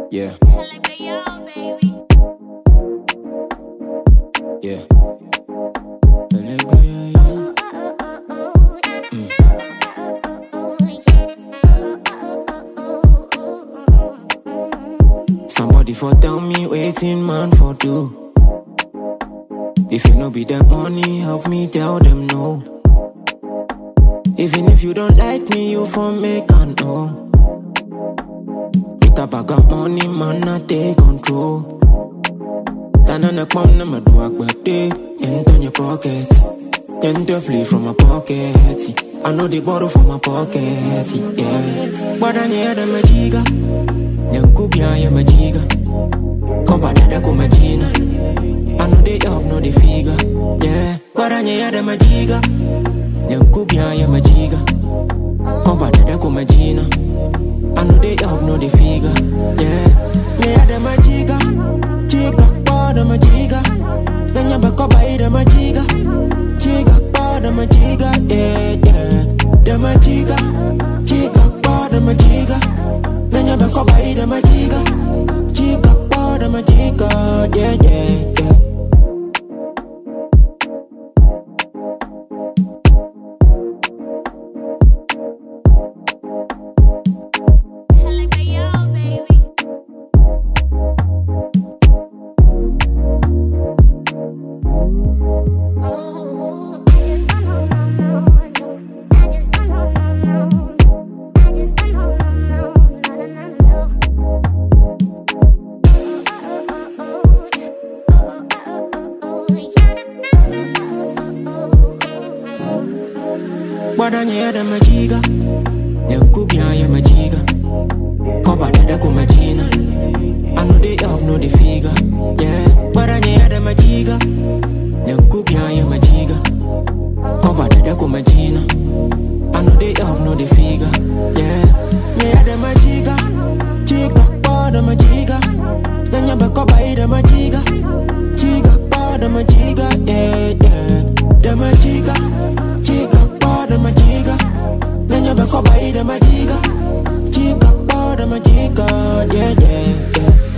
Yeah. Yeah. Somebody for tell me waiting man for do. If you no be that money, help me tell them no. Even if you don't like me, you for make I know. With a bag of money, man, I take control. Tanana come na me do a birthday, enter your pocket. Then to flee from my pocket. I know they borrow from my pocket, yeah. But I need them a jiga. Then could be I am a jiga. Come back there, come a Gina. I know they have no the figure, yeah. But I need them a jiga. Then could be I am a jiga. Come back there, come a Gina. I know they have no the figure, yeah. Yeah, them a jiga. Jiga, pa, them a jiga. Then you back up by them a jiga. Jiga, pa, them a jiga, yeah, yeah. Them a jiga. Jiga, pa, them a jiga. Then you back up by them a jiga. Jiga, pa, them a jiga, yeah, yeah, yeah. But I need them a jiga. Them could be I am a jiga. Cover that come a Gina. I know they have no the figure, yeah. But I need them a jiga. Them could be I am a jiga. Cover that come a Gina. I know they have no the figure, yeah. Yeah, them a jiga. Jiga, pa, them a jiga. Then you back up by them a jiga. Jiga, pa, them a jiga, yeah, yeah. Them a jiga. Jiga, pa, them a jiga. Then you back up by them a jiga. Jiga, pa, them a jiga, yeah, yeah, yeah.